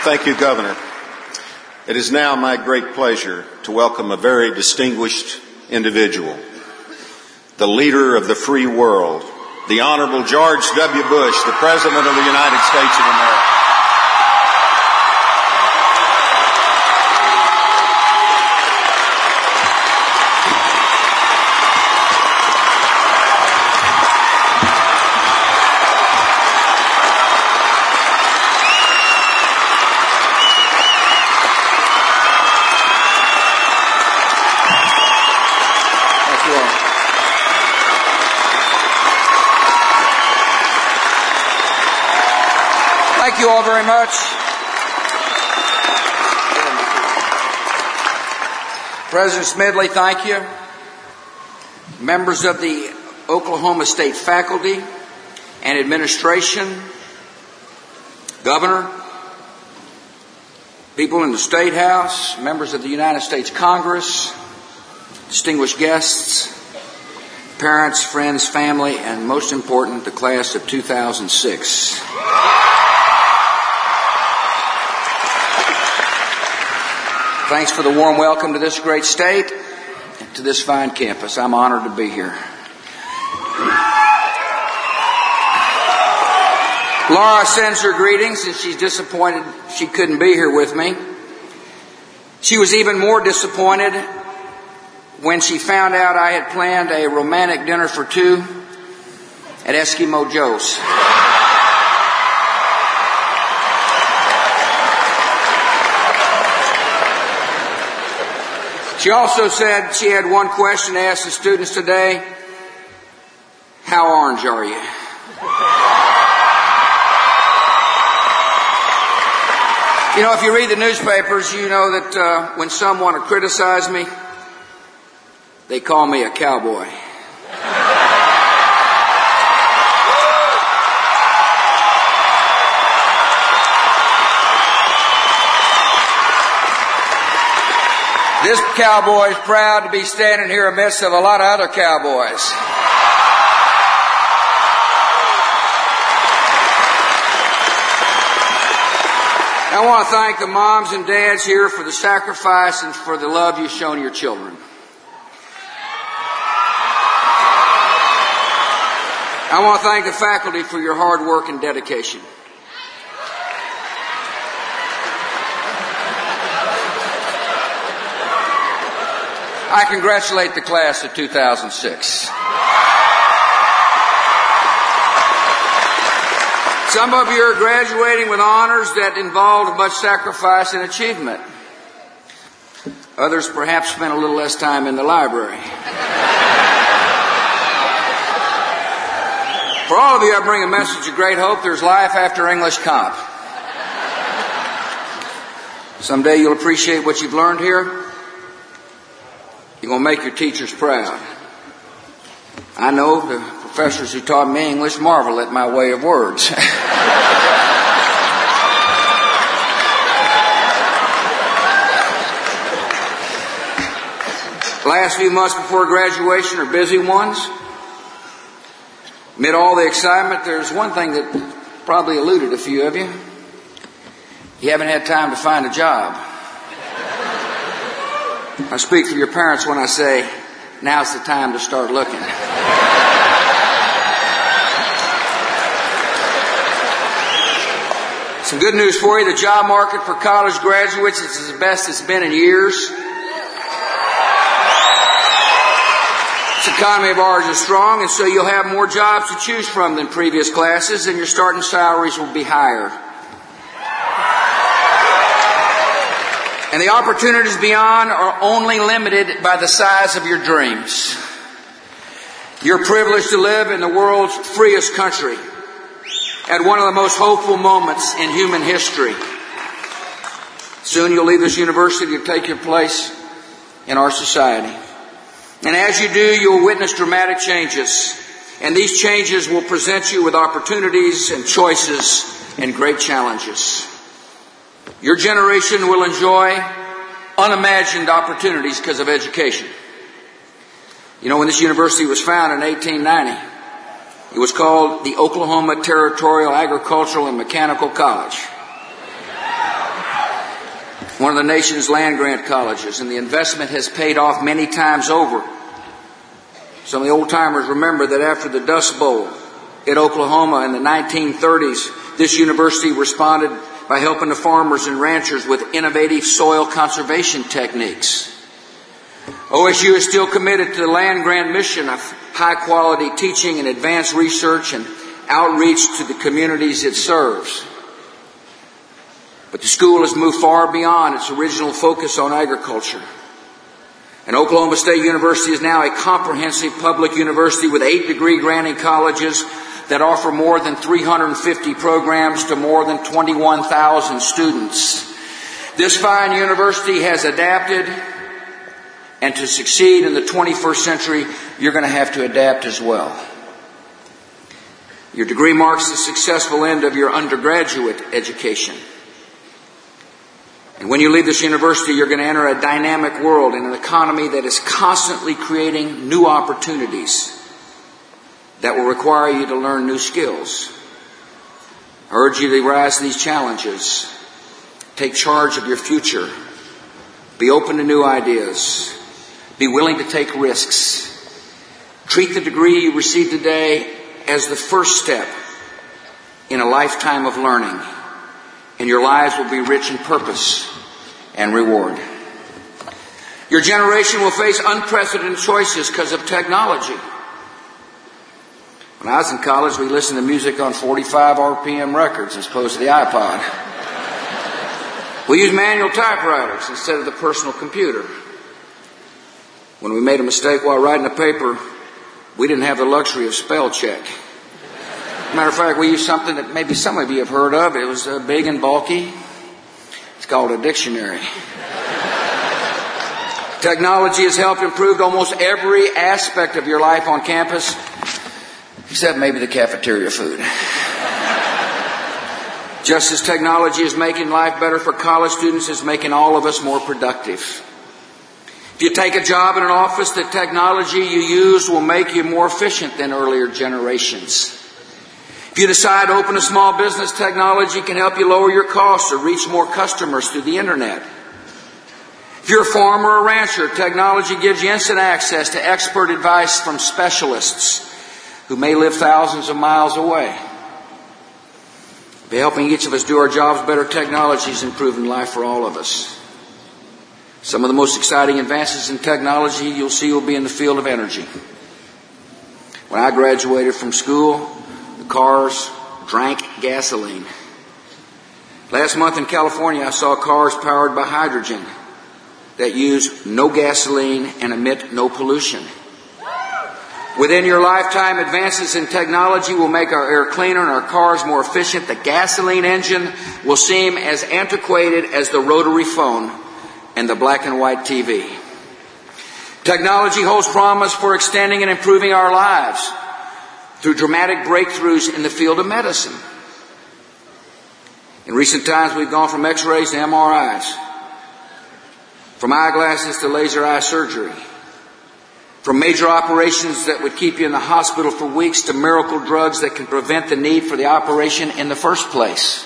Thank you, Governor. It is now my great pleasure to welcome a very distinguished individual, the leader of the free world, the Honorable George W. Bush, the President of the United States of America. Thank you all very much. President Smedley, thank you. Members of the Oklahoma State faculty and administration, Governor, people in the State House, members of the United States Congress, distinguished guests, parents, friends, family, and most important, the class of 2006. Thanks for the warm welcome to this great state and to this fine campus. I'm honored to be here. Laura sends her greetings, and she's disappointed she couldn't be here with me. She was even more disappointed when she found out I had planned a romantic dinner for two at Eskimo Joe's. She also said she had one question to ask the students today. How orange are you? You know, if you read the newspapers, you know that when some want to criticize me, they call me a cowboy. This cowboy is proud to be standing here amidst of a lot of other cowboys. I want to thank the moms and dads here for the sacrifice and for the love you've shown your children. I want to thank the faculty for your hard work and dedication. I congratulate the class of 2006. Some of you are graduating with honors that involved much sacrifice and achievement. Others perhaps spent a little less time in the library. For all of you, I bring a message of great hope. There's life after English Comp. Someday you'll appreciate what you've learned here. You're going to make your teachers proud. I know the professors who taught me English marvel at my way of words. The last few months before graduation are busy ones. Amid all the excitement, there's one thing that probably eluded a few of you. You haven't had time to find a job. I speak for your parents when I say, now's the time to start looking. Some good news for you. The job market for college graduates is the best it's been in years. This economy of ours is strong, and so you'll have more jobs to choose from than previous classes, and your starting salaries will be higher. And the opportunities beyond are only limited by the size of your dreams. You're privileged to live in the world's freest country at one of the most hopeful moments in human history. Soon you'll leave this university to take your place in our society. And as you do, you'll witness dramatic changes. And these changes will present you with opportunities and choices and great challenges. Your generation will enjoy unimagined opportunities because of education. You know, when this university was founded in 1890, it was called the Oklahoma Territorial Agricultural and Mechanical College. one of the nation's land-grant colleges, and the investment has paid off many times over. Some of the old-timers remember that after the Dust Bowl in Oklahoma in the 1930s, this university responded by helping the farmers and ranchers with innovative soil conservation techniques. OSU is still committed to the land-grant mission of high-quality teaching and advanced research and outreach to the communities it serves. But the school has moved far beyond its original focus on agriculture. And Oklahoma State University is now a comprehensive public university with 8 degree-granting colleges that offer more than 350 programs to more than 21,000 students. This fine university has adapted, and to succeed in the 21st century, you're going to have to adapt as well. Your degree marks the successful end of your undergraduate education. And when you leave this university, you're going to enter a dynamic world in an economy that is constantly creating new opportunities that will require you to learn new skills. I urge you to rise to these challenges. Take charge of your future. Be open to new ideas. Be willing to take risks. Treat the degree you receive today as the first step in a lifetime of learning, and your lives will be rich in purpose and reward. Your generation will face unprecedented choices because of technology. When I was in college, we listened to music on 45 RPM records as opposed to the iPod. We used manual typewriters instead of the personal computer. When we made a mistake while writing a paper, we didn't have the luxury of spell check. Matter of fact, we used something that maybe some of you have heard of. It was big and bulky. It's called a dictionary. Technology has helped improve almost every aspect of your life on campus, except maybe the cafeteria food. Just as technology is making life better for college students, it's making all of us more productive. If you take a job in an office, the technology you use will make you more efficient than earlier generations. If you decide to open a small business, technology can help you lower your costs or reach more customers through the internet. If you're a farmer or a rancher, technology gives you instant access to expert advice from specialists who may live thousands of miles away. By helping each of us do our jobs better, technology is improving life for all of us. Some of the most exciting advances in technology you'll see will be in the field of energy. When I graduated from school, the cars drank gasoline. Last month in California, I saw cars powered by hydrogen that use no gasoline and emit no pollution. Within your lifetime, advances in technology will make our air cleaner and our cars more efficient. The gasoline engine will seem as antiquated as the rotary phone and the black and white TV. Technology holds promise for extending and improving our lives through dramatic breakthroughs in the field of medicine. In recent times, we've gone from X-rays to MRIs, from eyeglasses to laser eye surgery, from major operations that would keep you in the hospital for weeks to miracle drugs that can prevent the need for the operation in the first place.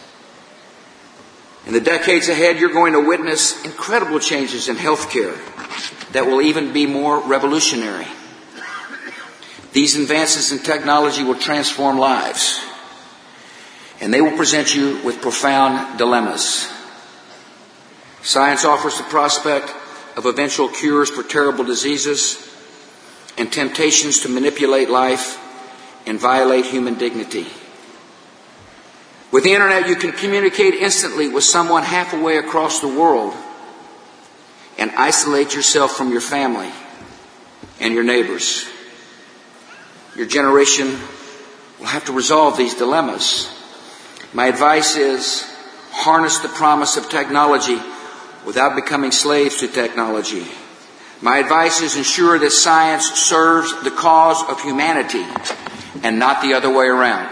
In the decades ahead, you're going to witness incredible changes in healthcare that will even be more revolutionary. These advances in technology will transform lives, and they will present you with profound dilemmas. Science offers the prospect of eventual cures for terrible diseases and temptations to manipulate life and violate human dignity. With the internet, you can communicate instantly with someone halfway across the world and isolate yourself from your family and your neighbors. Your generation will have to resolve these dilemmas. My advice is harness the promise of technology without becoming slaves to technology. My advice is ensure that science serves the cause of humanity and not the other way around.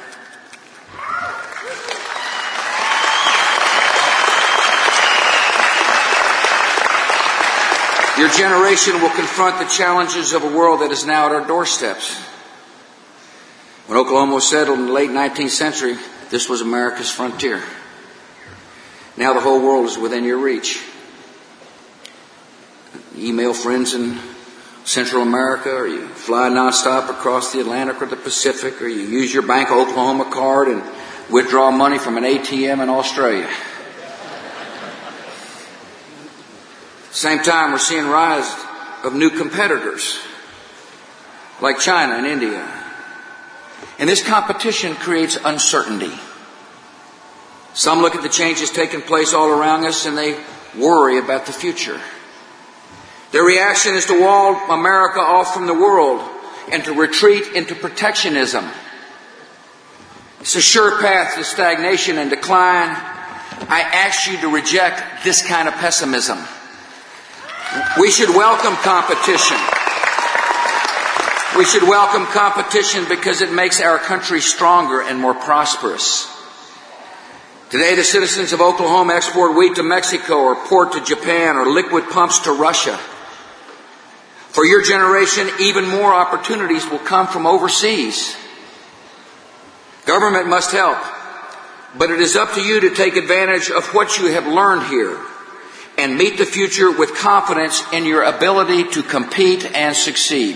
Your generation will confront the challenges of a world that is now at our doorsteps. When Oklahoma was settled in the late 19th century, this was America's frontier. Now the whole world is within your reach. You email friends in Central America, or you fly nonstop across the Atlantic or the Pacific, or you use your Bank of Oklahoma card and withdraw money from an ATM in Australia. Same time, we're seeing rise of new competitors like China and India. And this competition creates uncertainty. Some look at the changes taking place all around us and they worry about the future. Their reaction is to wall America off from the world and to retreat into protectionism. It's a sure path to stagnation and decline. I ask you to reject this kind of pessimism. We should welcome competition. We should welcome competition because it makes our country stronger and more prosperous. Today, the citizens of Oklahoma export wheat to Mexico or pork to Japan or liquid pumps to Russia. For your generation, even more opportunities will come from overseas. Government must help, but it is up to you to take advantage of what you have learned here and meet the future with confidence in your ability to compete and succeed.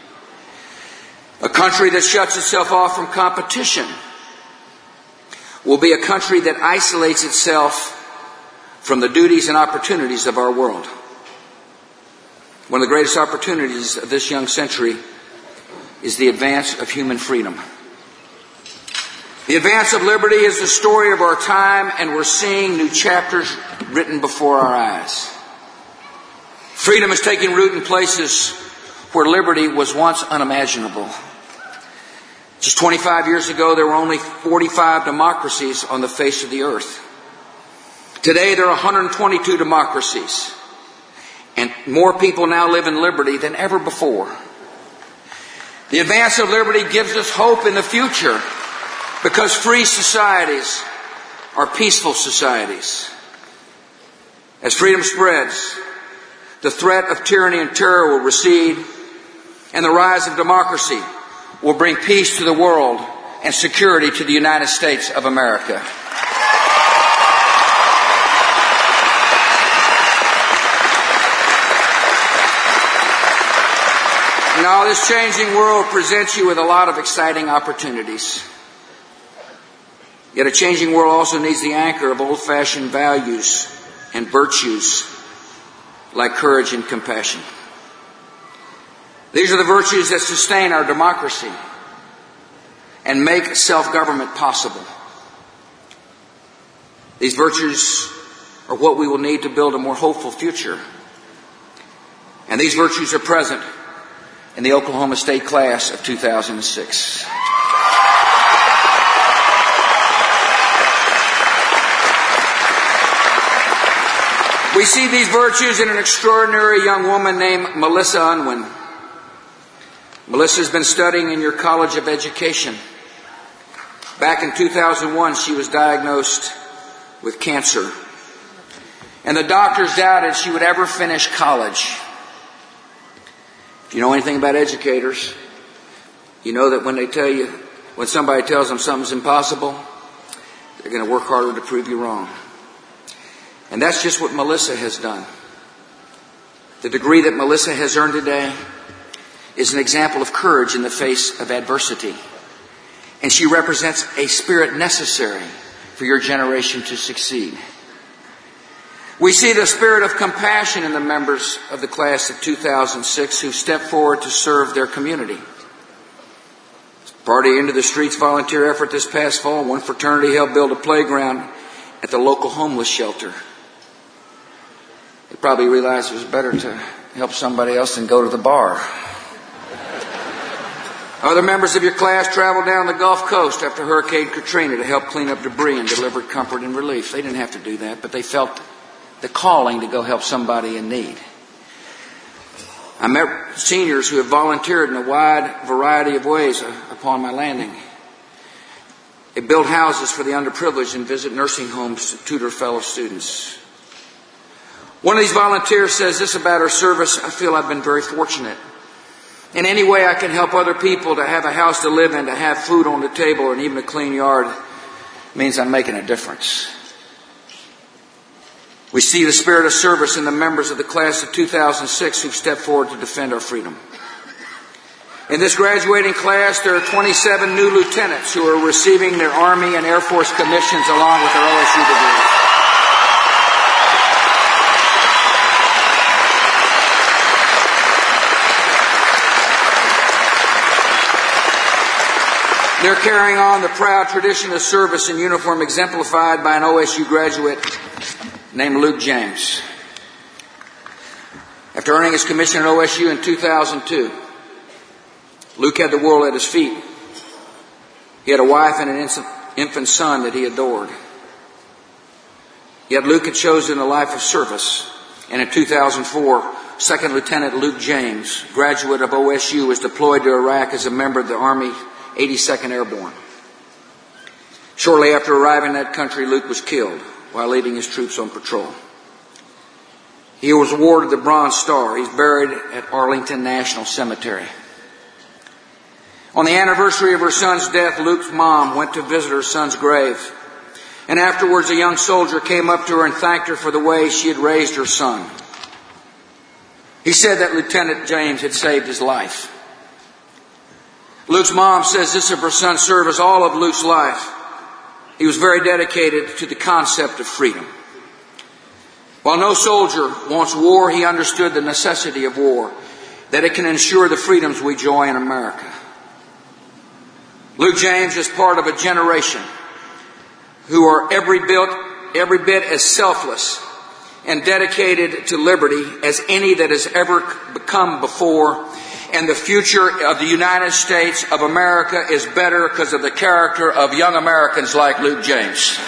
A country that shuts itself off from competition will be a country that isolates itself from the duties and opportunities of our world. One of the greatest opportunities of this young century is the advance of human freedom. The advance of liberty is the story of our time, and we're seeing new chapters written before our eyes. Freedom is taking root in places where liberty was once unimaginable. Just 25 years ago, there were only 45 democracies on the face of the earth. Today, there are 122 democracies, and more people now live in liberty than ever before. The advance of liberty gives us hope in the future, because free societies are peaceful societies. As freedom spreads, the threat of tyranny and terror will recede, and the rise of democracy will bring peace to the world and security to the United States of America. Now, this changing world presents you with a lot of exciting opportunities. Yet a changing world also needs the anchor of old-fashioned values and virtues like courage and compassion. These are the virtues that sustain our democracy and make self-government possible. These virtues are what we will need to build a more hopeful future. And these virtues are present in the Oklahoma State class of 2006. We see these virtues in an extraordinary young woman named Melissa Unwin. Melissa's been studying in your College of Education. Back in 2001, she was diagnosed with cancer. And the doctors doubted she would ever finish college. If you know anything about educators, you know that when somebody tells them something's impossible, they're going to work harder to prove you wrong. And that's just what Melissa has done. The degree that Melissa has earned today is an example of courage in the face of adversity. And she represents a spirit necessary for your generation to succeed. We see the spirit of compassion in the members of the class of 2006 who stepped forward to serve their community. Part of the Into the Streets volunteer effort this past fall, one fraternity helped build a playground at the local homeless shelter. They probably realized it was better to help somebody else than go to the bar. Other members of your class traveled down the Gulf Coast after Hurricane Katrina to help clean up debris and deliver comfort and relief. They didn't have to do that, but they felt the calling to go help somebody in need. I met seniors who have volunteered in a wide variety of ways upon my landing. They build houses for the underprivileged and visit nursing homes to tutor fellow students. One of these volunteers says this about her service: I feel I've been very fortunate. In any way I can help other people to have a house to live in, to have food on the table, and even a clean yard means I'm making a difference. We see the spirit of service in the members of the class of 2006 who've stepped forward to defend our freedom. In this graduating class, there are 27 new lieutenants who are receiving their Army and Air Force commissions along with their OSU degrees. They're carrying on the proud tradition of service in uniform exemplified by an OSU graduate named Luke James. After earning his commission at OSU in 2002, Luke had the world at his feet. He had a wife and an infant son that he adored. Yet Luke had chosen a life of service, and in 2004, Second Lieutenant Luke James, graduate of OSU, was deployed to Iraq as a member of the Army 82nd Airborne. Shortly after arriving in that country, Luke was killed while leading his troops on patrol. He was awarded the Bronze Star. He's buried at Arlington National Cemetery. On the anniversary of her son's death, Luke's mom went to visit her son's grave. And afterwards, a young soldier came up to her and thanked her for the way she had raised her son. He said that Lieutenant James had saved his life. Luke's mom says this of her son's service all of Luke's life. He was very dedicated to the concept of freedom. While no soldier wants war, he understood the necessity of war, that it can ensure the freedoms we enjoy in America. Luke James is part of a generation who are every bit as selfless and dedicated to liberty as any that has ever become before. And the future of the United States of America is better because of the character of young Americans like Luke James.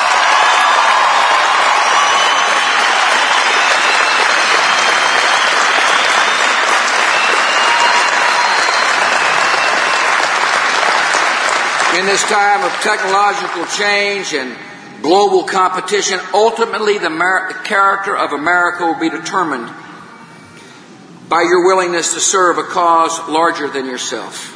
In this time of technological change and global competition, ultimately the character of America will be determined by your willingness to serve a cause larger than yourself.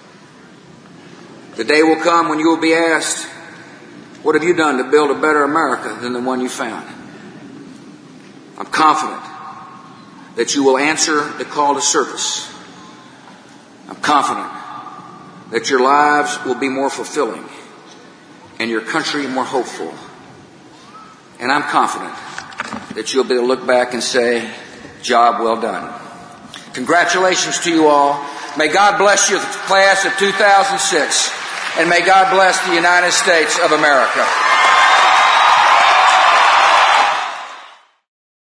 The day will come when you will be asked, what have you done to build a better America than the one you found? I'm confident that you will answer the call to service. I'm confident that your lives will be more fulfilling and your country more hopeful. And I'm confident that you'll be able to look back and say, job well done. Congratulations to you all. May God bless you, the class of 2006, and may God bless the United States of America.